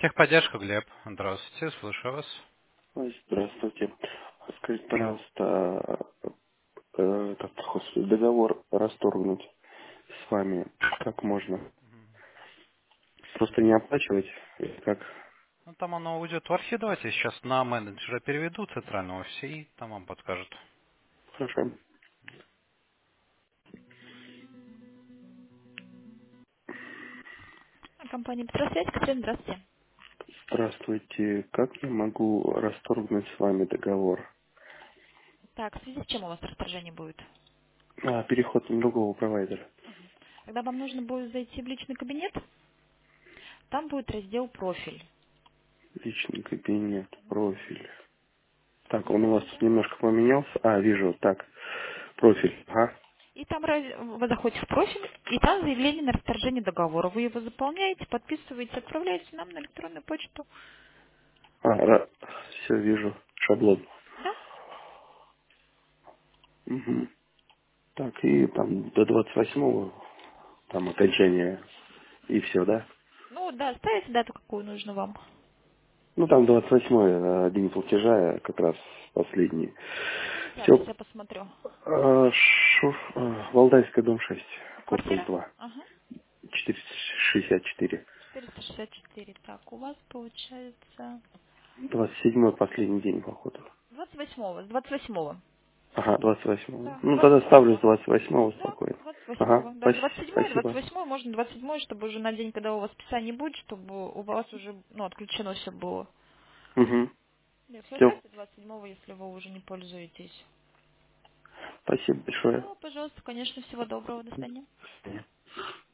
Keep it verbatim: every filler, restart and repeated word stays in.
Техподдержка, Глеб. Здравствуйте, слушаю вас. Ой, здравствуйте. Скажите, пожалуйста, э, этот, господи, договор расторгнуть с вами как можно? Просто не оплачивать? Или как? Ну, там оно уйдет в архив. Давайте сейчас на менеджера переведу центрального офиса, и там вам подскажут. Хорошо. Компания «Петросвязь». Катерина, здравствуйте. Здравствуйте. Как я могу расторгнуть с вами договор? Так, в связи с чем у вас расторжение будет? А, переход на другого провайдера. Когда вам нужно будет зайти в личный кабинет, там будет раздел «Профиль». Личный кабинет, профиль. Так, он у вас Заходите. тут немножко поменялся. А, вижу. Так, профиль. Ага. И там раз- вы заходите в профиль, и там заявление на расторжение договора. Вы его заполняете, подписываете, отправляете нам на электронную почту. А, все, вижу. Шаблон. Да? Угу. Так, и там до двадцать восьмого там окончание и все, да? Ну да, ставите дату, какую нужно вам. Ну, там двадцать восьмой день платежа, как раз последний. Сейчас Все. я посмотрю. Шур, э, Валдайская, дом шесть, корпус Квартира? два, Ага. четыреста шестьдесят четыре. четыреста шестьдесят четыре. Так, у вас получается двадцать седьмой последний день, походу. двадцать восьмого. С двадцать восьмого. Ага, двадцать восьмого. Да, Ну, тогда двадцать ставлю с восьмого. двадцать восьмого Да, спокойно. двадцать Ага, восьмого. Да, спас- двадцать седьмое, двадцать спасибо. восьмое, можно двадцать седьмое, чтобы уже на день, когда у вас списание будет, чтобы у вас уже ну, отключено все было. Угу. Да, все Все, ставьте двадцать седьмого, если вы уже не пользуетесь. спасибо большое. Да, пожалуйста, конечно, всего доброго, до свидания.